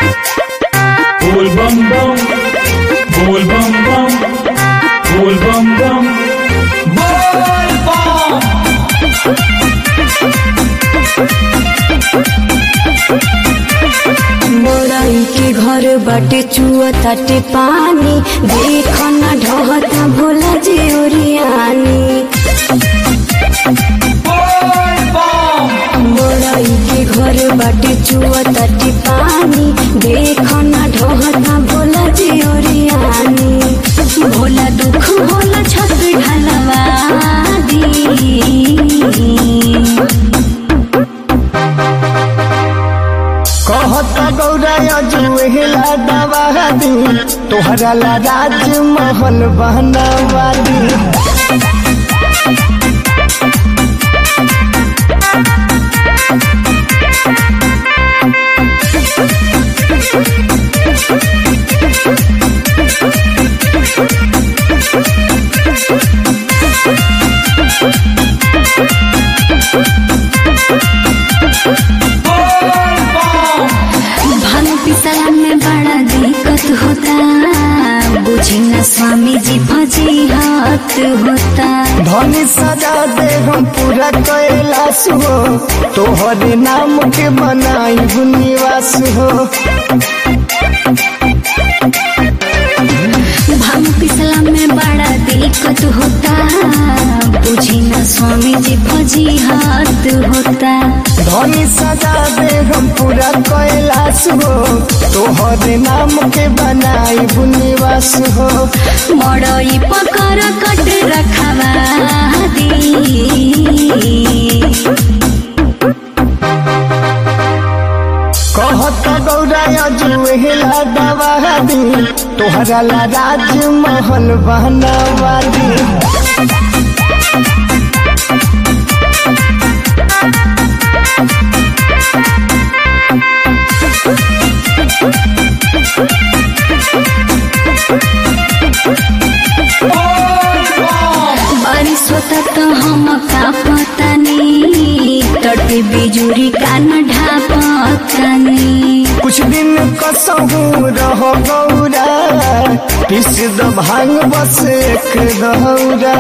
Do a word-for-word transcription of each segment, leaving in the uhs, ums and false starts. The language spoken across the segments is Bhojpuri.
बोल बम बम बोल बम बम बोल बम बम बोल बम। मोरई के घर बाटे चुआ ताटे पानी, देखो ना ढहता भोला जी ओरियानी। मोरई के घर बाटे चुआ ताटे पानी, देखो ना ढहता भोला जी ओरियानी। भोला दुख भोला छत ढलवा दी, कहता गौरा जुहेला दवा दी, तोहरा ला राज महल बनवा दी। पिसला में बड़ा दिक्कत होता, बुझी न स्वामी जी भजी हाथ होता। धनी सजा दे हम पूरा कैलाश हो, तोहरे नाम के बनाई निवास हो। भांग पिसला में बड़ा दिक्कत होता, बुझी न स्वामी जी भजी हाथ होता। धनी सजा दे हम पूरा कैलाश हो, तोहरे नाम के बनाई निवास हो। मड़ई पकर कट रखवा दी, कहता गौरा जुहेला दवा दी, तोहरा ला राज महल बनवा दी। बारिश होता तो हम का पतानी, तटे बिजुरी का न ढापतानी। कुछ दिन कसहू रह गौरा, पिस द भांग बस एक दौरा।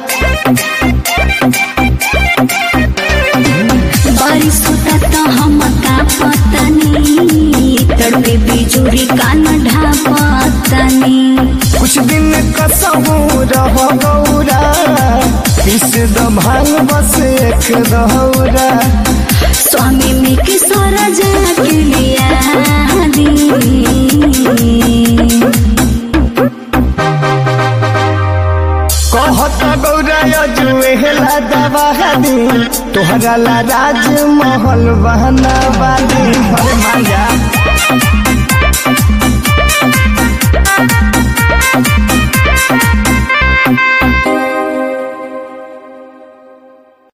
बारिश होता तो हम का पतानी, तटे बिजुरी का न ढापतानी। कुछ दिन कसहू रह गौरा, पिस द भांग बस एक दौरा। स्वामी में किशोर जाके लिया दी, कहता गौरा जुहेला दवा दी, तोहरा ला राज महल बनवा दी। अरे माया